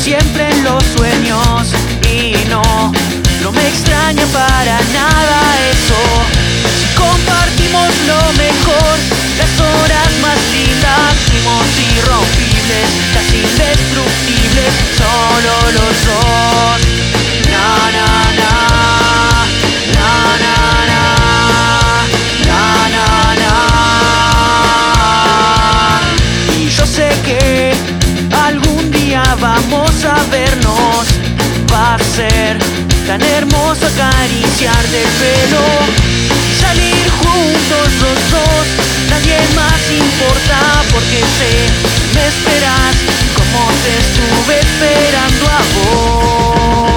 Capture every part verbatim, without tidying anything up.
siempre en los sueños. Y no, no me extraña para nada eso. Si compartimos lo mejor, las horas más lindas, fuimos irrompibles, casi indestructibles, solo los dos. Na na na, na na na, na na na. Y yo sé que algún día vamos a vernos. Va a ser tan hermoso acariciar del pelo y salir juntos los dos. Nadie más importa porque sé, me esperas como te estuve esperando a vos.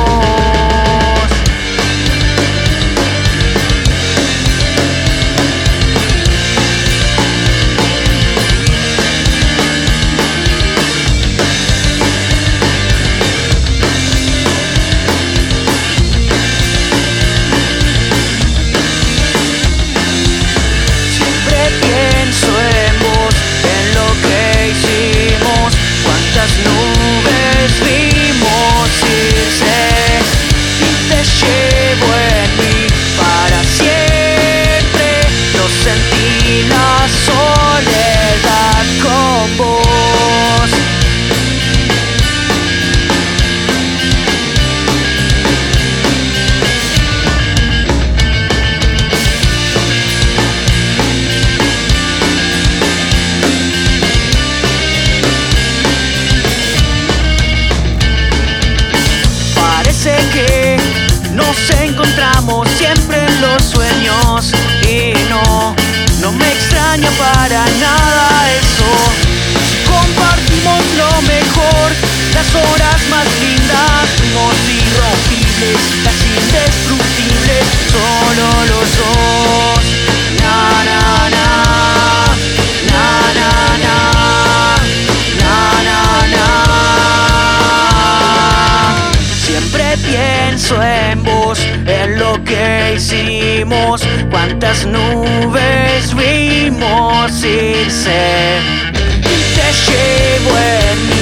Siempre en los sueños y no, no me extraña para nada eso. Si compartimos lo mejor, las horas más lindas, fuimos irrompibles, casi indestructibles, solo los dos. Na na na, na na na, na na na. Siempre pienso en vos, en lo que hicimos, cuántas nubes vimos irse, y te llevo en mi